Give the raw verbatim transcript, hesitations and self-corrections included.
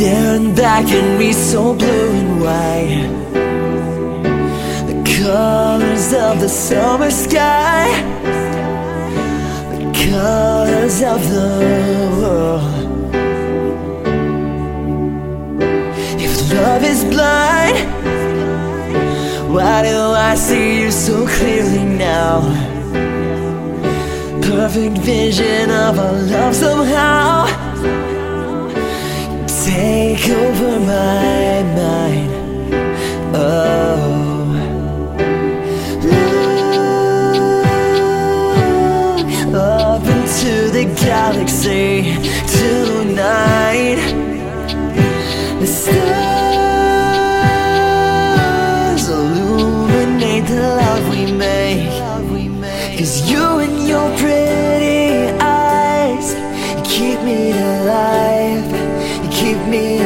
Staring back at me so blue and white, the colors of the summer sky, the colors of the world. If love is blind, why do I see you so clearly now? Perfect vision of our love somehow. Take over my mind. Oh, look up into the galaxy tonight. The stars illuminate the love we make. 'Cause you and your pretty eyes, you keep me alive, you keep me